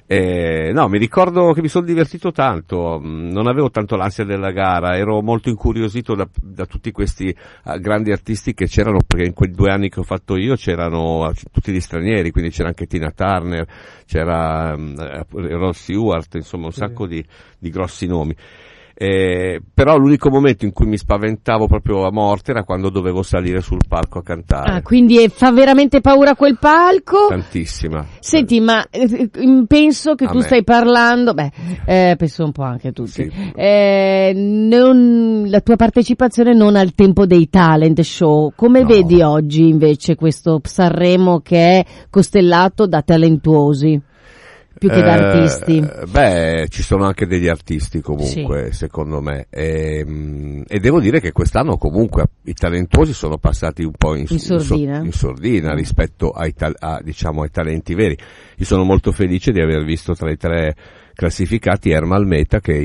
Eh, no, mi ricordo che mi sono divertito tanto, non avevo tanto l'ansia della gara, ero molto incuriosito da, da tutti questi uh, grandi artisti che c'erano, perché in quei due anni che ho fatto io c'erano uh, tutti gli stranieri, quindi c'era anche Tina Turner, c'era um, Rod Stewart, insomma un sacco di, di grossi nomi. Eh, però l'unico momento in cui mi spaventavo proprio a morte era quando dovevo salire sul palco a cantare. Ah, quindi eh, fa veramente paura quel palco? Tantissima. Senti, ma eh, penso che A tu me. stai parlando, beh, eh, penso un po' anche a tutti, Sì. eh, non, la tua partecipazione non al tempo dei talent show, come No. vedi oggi invece questo Sanremo che è costellato da talentuosi? Più che da Eh, artisti. Beh, ci sono anche degli artisti comunque, secondo me. E, mh, e devo dire che quest'anno comunque i talentuosi sono passati un po' in, In sordina. in sordina rispetto ai, ta- a, diciamo, ai talenti veri. Io sono molto felice di aver visto tra i tre classificati Ermal Meta, che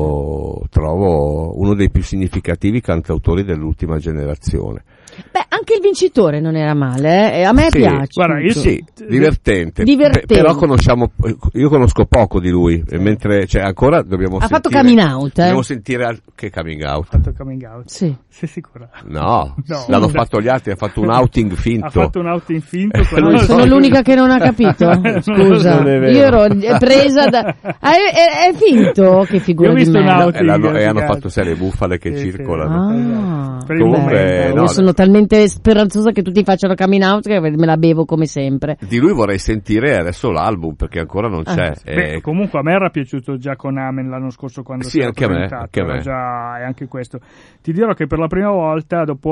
io trovo uno dei più significativi cantautori dell'ultima generazione. Beh, anche il vincitore non era male, eh? A me Sì, piace. guarda, io Sì, divertente. Divertente. Pe- però conosciamo, io conosco poco di lui, e mentre, cioè, ancora dobbiamo Ha sentire. fatto coming out, eh? Dobbiamo sentire al- che coming out. Ha fatto coming out. Sì. Sei sicura? No, No. l'hanno fatto gli altri, ha fatto un outing finto. Ha fatto un outing finto. Eh, però- lui- Sono l'unica che non ha capito? Scusa, Non è vero. io ero presa da... Ah, è, è, è finto? Che figura Io ho di visto un merda. outing. E, l'hanno- e hanno ragazzi. fatto sai le bufale che Sì, sì. circolano. Ah, Per il Comunque, momento. no, io sono talmente speranzosa che tutti facciano coming out che me la bevo come sempre. Di lui vorrei sentire adesso l'album perché ancora non c'è. Ah. Beh, Eh, comunque a me era piaciuto già con Amen l'anno scorso quando Sì, si era anche a me, presentato, anche a era me. già, e anche questo. Ti dirò che per la prima volta dopo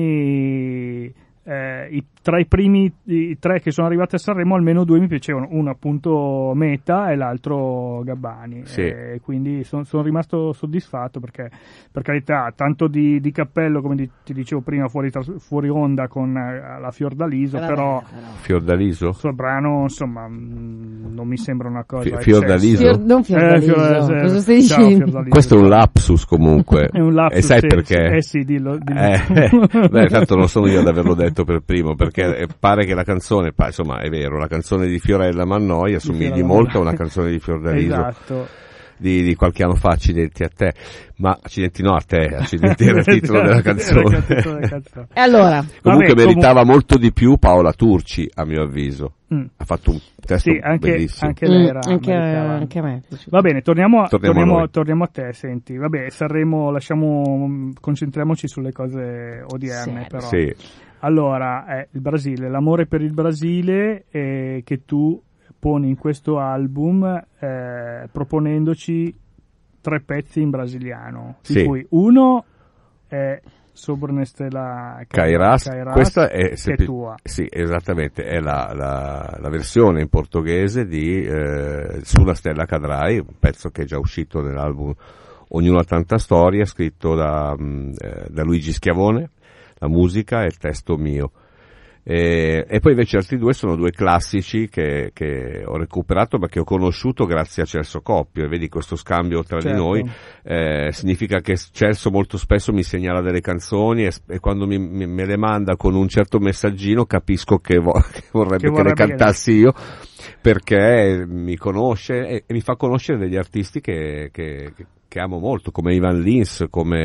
anni eh, i, tra i primi i tre che sono arrivati a Sanremo almeno due mi piacevano, uno appunto Meta e l'altro Gabbani, Sì. e quindi son- sono rimasto soddisfatto perché per carità tanto di, di cappello come di- ti dicevo prima fuori, tras- fuori onda con eh, la Fiordaliso, Eh, però vabbè, Fiordaliso? questo brano insomma mh, non mi sembra una cosa Fi- eccessa. Fiordaliso? Fior- non Fiordaliso, Eh, Fior- cosa stai ciao, dicendo? Fiordaliso. Questo è un lapsus comunque. È un lapsus, E sai sì, perché? sì. Eh sì, dillo. dillo. Eh, beh, tanto non sono io ad averlo detto per primo, perché eh, pare che la canzone, pa- insomma è vero, la canzone di Fiorella Mannoia assomigli Fiorella molto a Mannoia. una canzone di Fiordaliso. Esatto. di, di qualche anno fa, accidenti a te, ma accidenti no a te, accidenti era il titolo della canzone. E allora? Comunque Vabbè, meritava comunque... molto di più Paola Turci, a mio avviso. Mm. Ha fatto un testo sì, anche, bellissimo. Anche lei era, mm, anche, meritava. anche a me. Va bene, torniamo a, torniamo, torniamo, a torniamo a te, senti. Vabbè, Sanremo, lasciamo, concentriamoci sulle cose odierne, sì. però. Sì. Allora, eh, il Brasile, l'amore per il Brasile eh, che tu poni in questo album eh, proponendoci tre pezzi in brasiliano, di sì. cui uno è Sobre Stella Kairas, Kairas, questa è, che semplice, è tua. Sì, esattamente, è la, la, la versione in portoghese di eh, Sulla Stella Cadrai, un pezzo che è già uscito nell'album Ognuno ha tanta storia, scritto da, eh, da Luigi Schiavone, la musica e il testo mio. E, e poi invece altri due sono due classici che, che ho recuperato ma che ho conosciuto grazie a Celso Coppio, e vedi questo scambio tra certo. di noi eh, significa che Celso molto spesso mi segnala delle canzoni e, e quando mi, mi, me le manda con un certo messaggino capisco che, vo, che vorrebbe che, che vorrebbe le cantassi io, perché mi conosce e, e mi fa conoscere degli artisti che, che, che amo molto, come Ivan Lins, come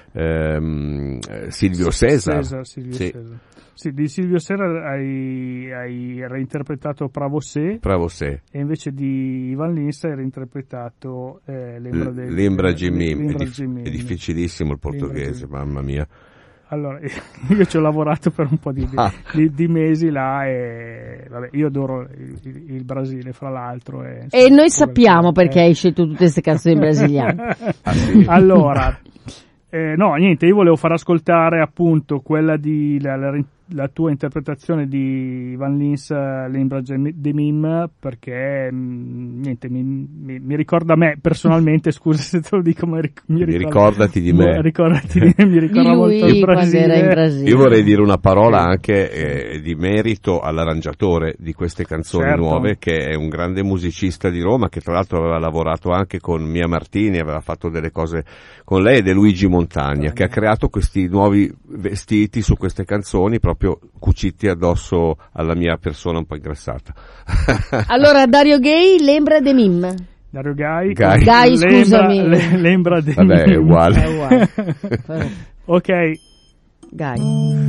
ehm, Silvio Cesar, Cesar Silvio sì. Cesar. Sì, di Silvio Cesar hai, hai reinterpretato Pra Você, Pra Você, e invece di Ivan Lins hai reinterpretato eh, Lembra, de, Lembra de mim. Lembra È, dif- de mim. è difficilissimo il portoghese, mamma mia. Allora, io ci ho lavorato per un po' di, ah. di, di mesi là e vabbè, io adoro il, il, il Brasile, fra l'altro. E, insomma, e noi sappiamo perché eh. hai scelto tutte queste canzoni brasiliane. ah, sì. Allora, eh, no, niente, io volevo far ascoltare appunto quella di la, la, la tua interpretazione di Ivan Lins, Lembra de Mim, perché mh, niente, mi, mi, mi ricorda me personalmente, scusa se te lo dico, ma ric- mi ricorda, ricordati di me. Ricordati di me, mi ricorda di lui, molto il Brasile. Era in Brasile. Io vorrei dire una parola anche eh, di merito all'arrangiatore di queste canzoni certo. nuove, che è un grande musicista di Roma, che tra l'altro aveva lavorato anche con Mia Martini, aveva fatto delle cose con lei, ed è Luigi Montagna, che ha creato questi nuovi vestiti su queste canzoni proprio cuciti addosso alla mia persona un po' ingrassata. Allora, Dario Gay, Lembra de Mim. Dario Gai, Gai. Gai, lembra, scusami. Le, lembra de Vabbè, Mim. è uguale. È uguale. Ok. Gai.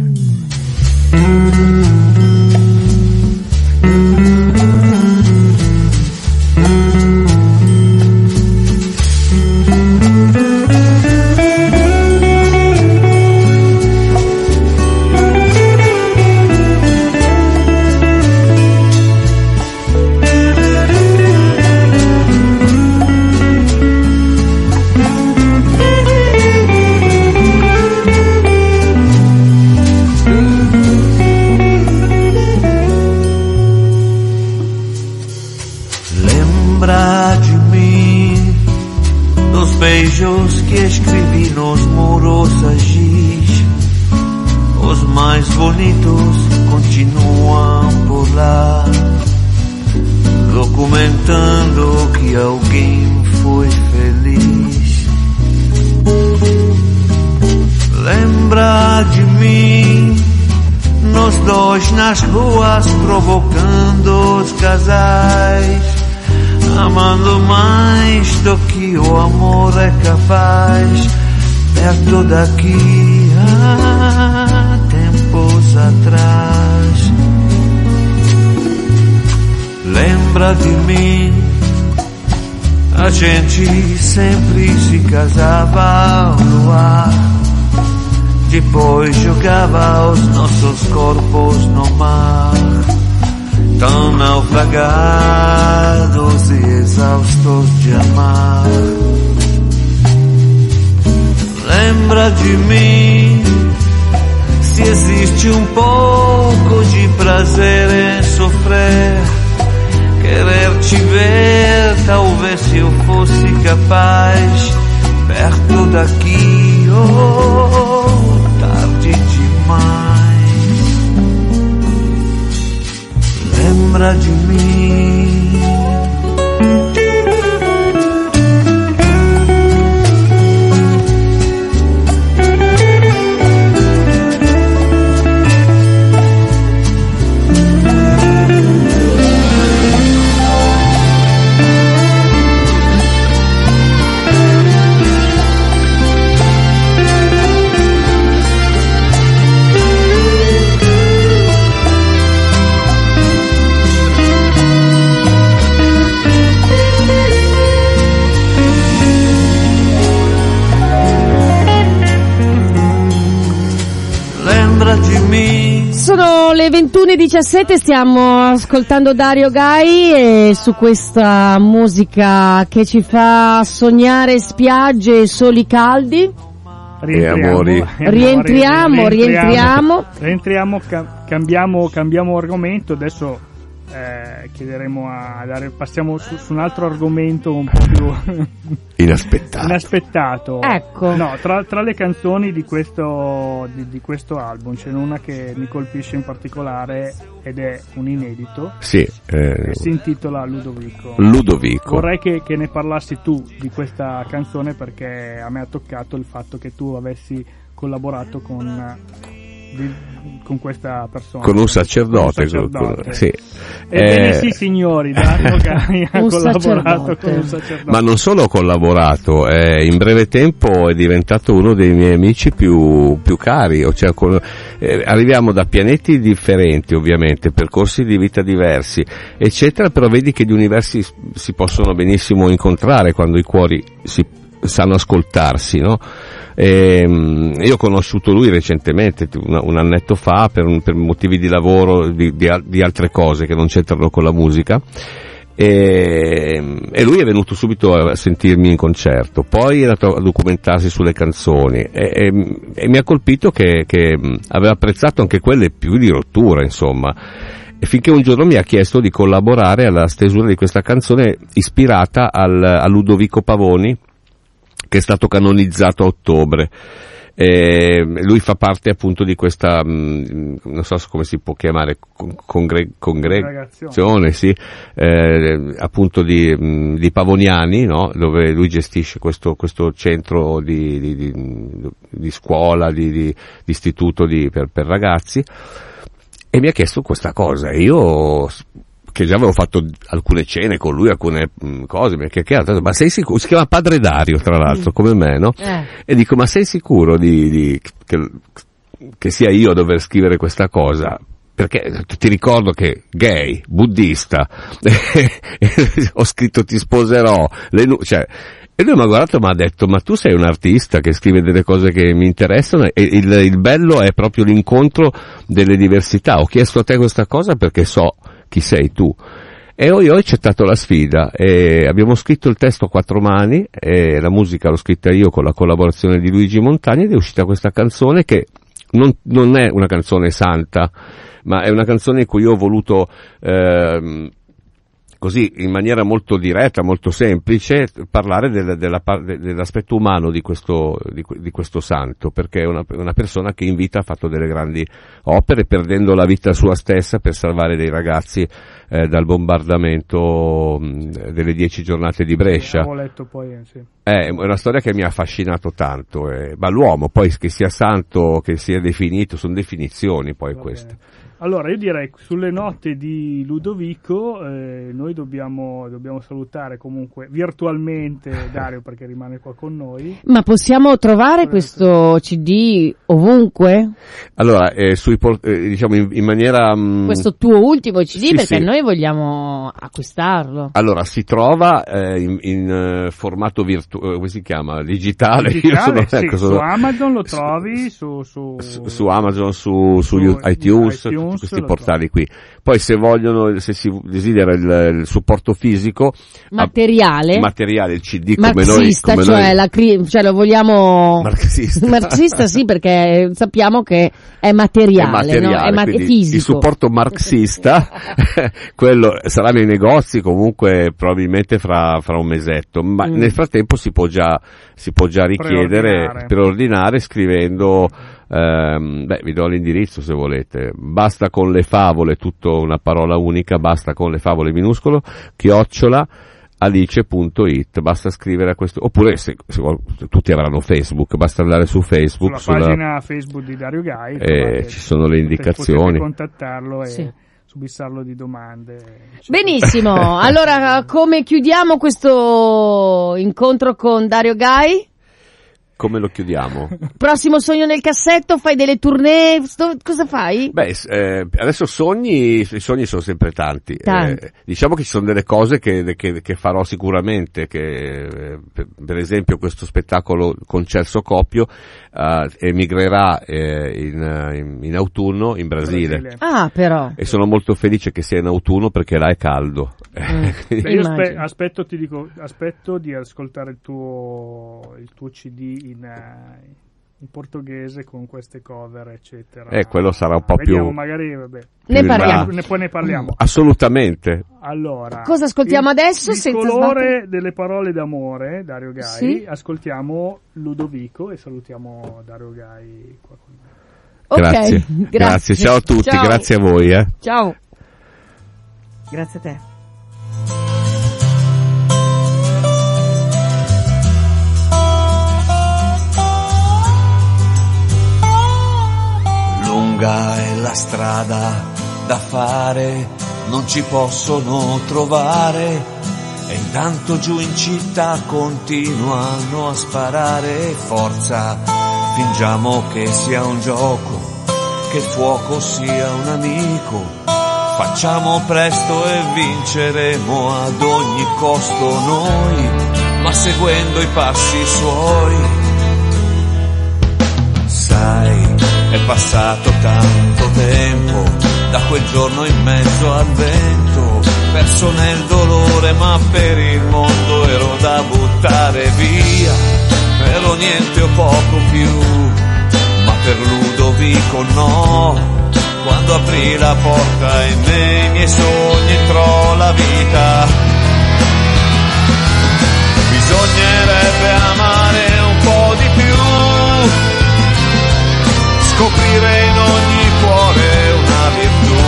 Beijos que escrevi nos muros giz, os mais bonitos continuam por lá, documentando que alguém foi feliz. Lembra de mim, nós dois nas ruas provocando os casais, amando mais do que o amor é capaz, perto daqui há tempos atrás. Lembra de mim, a gente sempre se casava ao luar, depois jogava os nossos corpos no mar, tão naufragados e exaustos de amar. Lembra de mim, se existe um pouco de prazer em sofrer, querer te ver, talvez se eu fosse capaz, perto daqui, oh, tarde demais. Lembra de mim. le ventuno e diciassette, stiamo ascoltando Dario Gai e su questa musica che ci fa sognare spiagge e soli caldi. Rientriamo, E amori. Rientriamo, rientriamo. Rientriamo, ca- cambiamo, cambiamo argomento. Adesso eh, chiederemo a Dario, passiamo su, su un altro argomento un po' più Inaspettato. inaspettato. Ecco. No, tra, tra le canzoni di questo, di, di questo album c'è una che mi colpisce in particolare ed è un inedito. Sì, eh, Si intitola Ludovico. Ludovico. Vorrei che, che ne parlassi tu di questa canzone, perché a me ha toccato il fatto che tu avessi collaborato con, di- con questa persona. Con un sacerdote. Con un sacerdote. con- sì. Ebbene Eh, sì, signori, Dario Gai ha Un collaborato sacerdote. con un sacerdote. Ma non solo ho collaborato, eh, in breve tempo è diventato uno dei miei amici più, più cari, o cioè con- eh, arriviamo da pianeti differenti ovviamente, percorsi di vita diversi, eccetera, però vedi che gli universi s- si possono benissimo incontrare quando i cuori si sanno ascoltarsi, no? Ehm, io ho conosciuto lui recentemente, un, un annetto fa, per, un- per motivi di lavoro, di, di al- di altre cose che non c'entrano con la musica. E, e lui è venuto subito a sentirmi in concerto, poi è andato a documentarsi sulle canzoni e, e- e mi ha colpito che, che aveva apprezzato anche quelle più di rottura, insomma, e finché un giorno mi ha chiesto di collaborare alla stesura di questa canzone ispirata al, a Ludovico Pavoni, che è stato canonizzato a ottobre. Eh, lui fa parte appunto di questa, mh, non so come si può chiamare, con- congre- congregazione, sì, eh, appunto di, mh, di pavoniani, no? Dove lui gestisce questo, questo centro di, di, di, di scuola, di, di, di istituto di, per, per ragazzi, e mi ha chiesto questa cosa. E io, che già avevo fatto alcune cene con lui, alcune mh, cose, mi ha chiacchierato, ma sei sicuro? Si chiama Padre Dario, tra l'altro, come me, no? Eh. E dico, ma sei sicuro di, di che, che sia io a dover scrivere questa cosa? Perché ti ricordo che gay, buddista, ho scritto ti sposerò, le nu- cioè, e lui mi ha guardato e mi ha detto, ma tu sei un artista che scrive delle cose che mi interessano, e il, il bello è proprio l'incontro delle diversità. Ho chiesto a te questa cosa perché so chi sei tu. E io ho accettato la sfida e abbiamo scritto il testo a quattro mani e la musica l'ho scritta io con la collaborazione di Luigi Montagni, ed è uscita questa canzone che non, non è una canzone santa, ma è una canzone in cui io ho voluto ehm, così in maniera molto diretta, molto semplice, parlare del, della, dell'aspetto umano di questo, di, di questo santo, perché è una, una persona che in vita ha fatto delle grandi opere, perdendo la vita sua stessa per salvare dei ragazzi eh, dal bombardamento mh, delle dieci giornate di Brescia. Avevo letto poi, sì. È una storia che mi ha affascinato tanto, eh, ma l'uomo poi, che sia santo, che sia definito, sono definizioni poi Va queste. bene. Allora, io direi, sulle note di Ludovico, eh, noi dobbiamo, dobbiamo salutare comunque virtualmente Dario, perché rimane qua con noi. Ma possiamo trovare questo C D ovunque? Allora, eh, sui por- eh, diciamo in, in maniera mh, Questo tuo ultimo C D, sì, perché sì. noi vogliamo acquistarlo. Allora, si trova eh, in, in eh, formato virtuale, come si chiama? Digitale. Digitale, Io sono, sì, ecco, su sono- Amazon lo trovi, su, su, su, su Amazon, su, su, su iTunes, iTunes, tutti questi lo portali qui. Poi se vogliono, se si desidera il, il supporto fisico, Materiale. ah, materiale, il C D come noi, Marxista, come cioè, noi la cri- cioè lo vogliamo marxista. marxista, sì, perché sappiamo che è materiale, È materiale, no? È ma- è quindi fisico. il supporto marxista, quello sarà nei negozi comunque probabilmente fra, fra un mesetto, ma Mm. nel frattempo si può già, si può già richiedere, Preordinare. preordinare scrivendo, ehm, beh, vi do l'indirizzo se volete, basta con le favole, tutto una parola unica, basta con le favole minuscolo, chiocciola, alice punto it, basta scrivere a questo, oppure se, se vuol- tutti avranno Facebook, basta andare su Facebook, sulla sulla- pagina Facebook di Dario Gai, eh, trovate- ci sono le potete- indicazioni. potete contattarlo e Sì. subissarlo di domande. eccetera. Benissimo, allora come chiudiamo questo incontro con Dario Gai? come lo chiudiamo? Prossimo sogno nel cassetto, fai delle tournée, sto, cosa fai? Beh, eh, adesso sogni, i sogni sono sempre tanti. Tanti. Eh, diciamo che ci sono delle cose che, che, che farò sicuramente, che eh, per, per esempio questo spettacolo con Celso Coppio eh, emigrerà eh, in, in, in autunno in Brasile. Brasile. Ah, però. E sono molto felice che sia in autunno perché là è caldo. Mm. Beh, io aspe- Immagino. aspetto, ti dico, aspetto di ascoltare il tuo, il tuo C D in, eh, in portoghese con queste cover, eccetera. Eh, quello sarà un po' Vediamo, più... magari, vabbè. Ne più in là. parliamo. Ne, poi ne parliamo. Assolutamente. Allora, Cosa ascoltiamo il, adesso, il senza colore sbattere? delle parole d'amore, Dario Gai. Sì. Ascoltiamo Ludovico e salutiamo Dario Gai qua con noi. Ok, Grazie. grazie. Grazie, ciao a tutti, Ciao. grazie a voi. Eh. Ciao. Grazie a te. Lunga è la strada da fare, non ci possono trovare, e intanto giù in città continuano a sparare. Forza, fingiamo che sia un gioco, che il fuoco sia un amico, facciamo presto e vinceremo ad ogni costo noi, ma seguendo i passi suoi. Sai, è passato tanto tempo da quel giorno in mezzo al vento, perso nel dolore ma per il mondo ero da buttare via, ero niente o poco più, ma per Ludovico no. Quando aprì la porta e nei miei sogni entrò la vita, bisognerebbe amare un po' di più, scoprire in ogni cuore una virtù,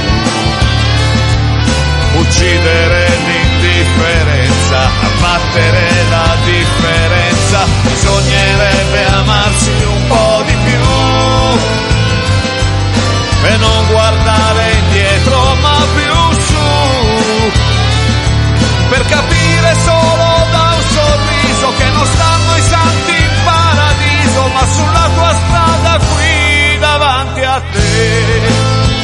uccidere l'indifferenza, abbattere la differenza, bisognerebbe amarsi un po' di più e non guardare indietro ma più su, per capire solo da un sorriso che non stanno i santi in paradiso, ma sulla tua strada qui davanti a te.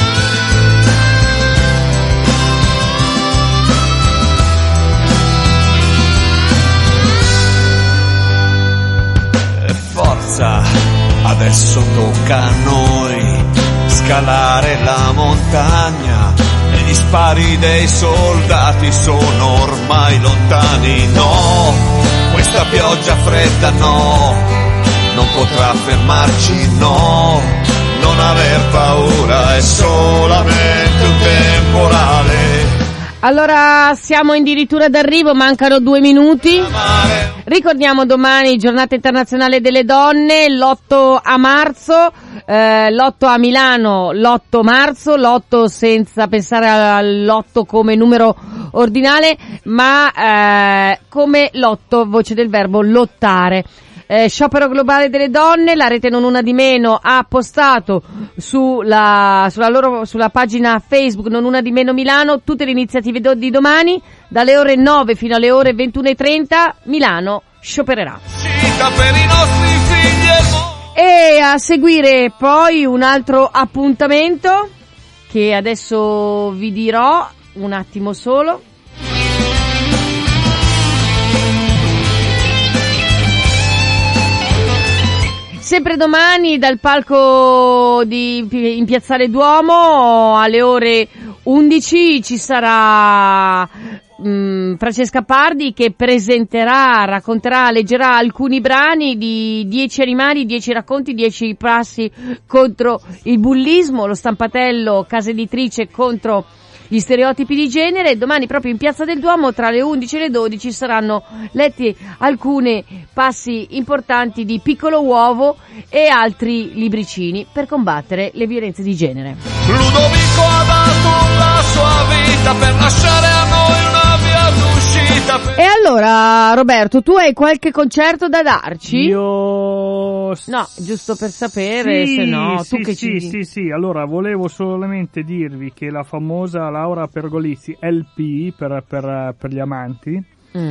E forza, adesso tocca a noi scalare la montagna, e gli spari dei soldati sono ormai lontani. No, questa pioggia fredda no, non potrà fermarci, no, non aver paura, è solamente un temporale. Allora, siamo addirittura d'arrivo, mancano due minuti. Ricordiamo domani giornata internazionale delle donne, l'otto a marzo, eh, l'otto a Milano, l'otto marzo, l'otto senza pensare all'otto come numero ordinale, ma eh, come l'otto, voce del verbo lottare. Eh, sciopero globale delle donne, la rete Non Una Di Meno ha postato sulla, sulla loro, sulla pagina Facebook Non Una Di Meno Milano tutte le iniziative do, di domani, dalle ore nove fino alle ore ventuno e trenta Milano sciopererà. Per i nostri figli e a seguire poi un altro appuntamento che adesso vi dirò un attimo solo. Sempre domani dal palco di in Piazzale Duomo alle ore undici ci sarà mh, Francesca Pardi che presenterà, racconterà, leggerà alcuni brani di dieci animali, dieci racconti, dieci passi contro il bullismo, lo stampatello casa editrice contro gli stereotipi di genere. Domani proprio in Piazza del Duomo tra le undici e le dodici saranno letti alcuni passi importanti di Piccolo Uovo e altri libricini per combattere le violenze di genere. Ludovico ha dato la sua vita per lasciare a noi una via d'uscita. Per... E allora Roberto, tu hai qualche concerto da darci? Io... No, giusto per sapere, sì, se no, tu sì, che sì, ci... Sì, sì, allora volevo solamente dirvi che la famosa Laura Pergolizzi L P per, per, per gli amanti Mm.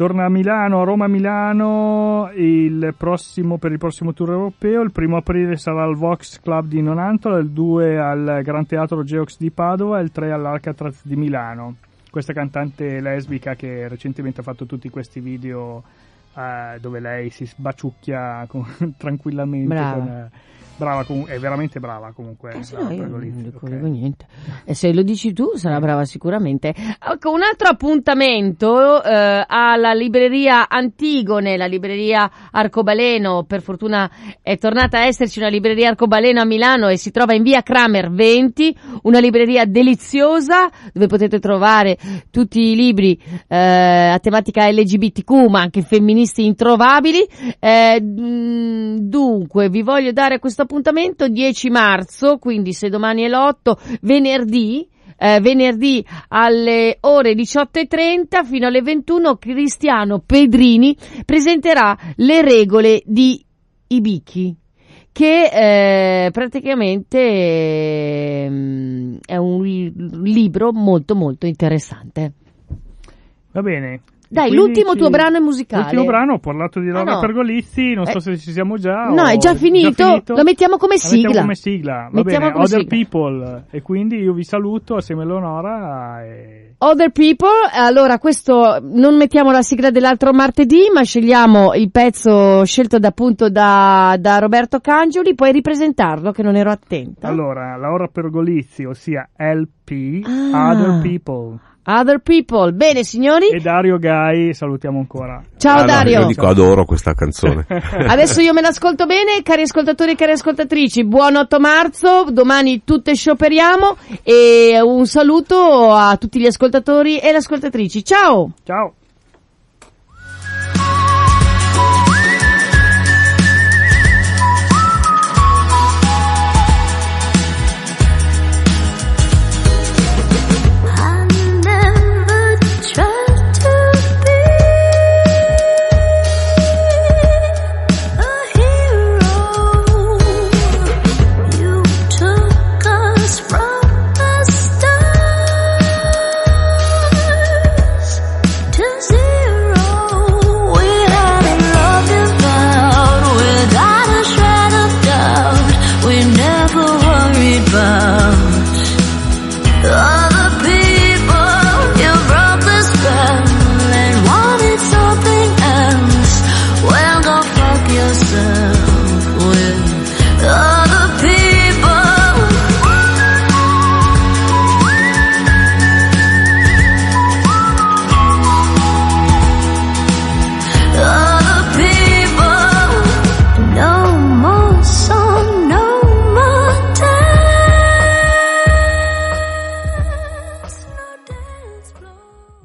Torna a Milano, a Roma-Milano il prossimo, per il prossimo tour europeo. Il primo aprile sarà al Vox Club di Nonantola, il due al Gran Teatro Geox di Padova e il tre all'Alcatraz di Milano. Questa cantante lesbica che recentemente ha fatto tutti questi video eh, dove lei si sbaciucchia con, tranquillamente. Brava. Con, eh, brava com- è veramente brava comunque. Eh sì, brava, io Pergolizzi, non dico, ok. dico niente. E se lo dici tu sarà brava sicuramente. Ecco, un altro appuntamento eh, alla libreria Antigone, la libreria Arcobaleno. Per fortuna è tornata a esserci una libreria Arcobaleno a Milano e si trova in via Kramer venti, una libreria deliziosa dove potete trovare tutti i libri eh, a tematica L G B T Q ma anche femministi introvabili. Eh, mh, dunque vi voglio dare questo appuntamento dieci marzo, quindi se domani è l'otto, venerdì, eh, venerdì alle ore diciotto e trenta fino alle ventuno, Cristiano Pedrini presenterà le regole di Ibiki, che eh, praticamente eh, è un libro molto molto interessante. Va bene. Dai, Quindi l'ultimo ci- tuo brano è musicale. L'ultimo brano, ho parlato di Laura Ah, no. Pergolizzi, non so Eh. se ci siamo già. No, o- è già finito. Lo mettiamo come La mettiamo sigla. come sigla, va Mettiamo bene, come Other sigla. People. E quindi io vi saluto assieme a Eleonora e... Other People, allora questo non mettiamo la sigla dell'altro martedì, ma scegliamo il pezzo scelto da, appunto da, da Roberto Cangioli, puoi ripresentarlo che non ero attenta. Allora, Laura Pergolizzi, ossia L P, Ah. Other People. Other People, bene signori, E Dario Gai, salutiamo ancora. ciao Ah, no, Dario. io dico adoro questa canzone. Adesso io me l'ascolto bene, cari ascoltatori e cari ascoltatrici, buon otto marzo, domani tutte scioperiamo e un saluto a tutti gli ascoltatori e le ascoltatrici, ciao! Ciao.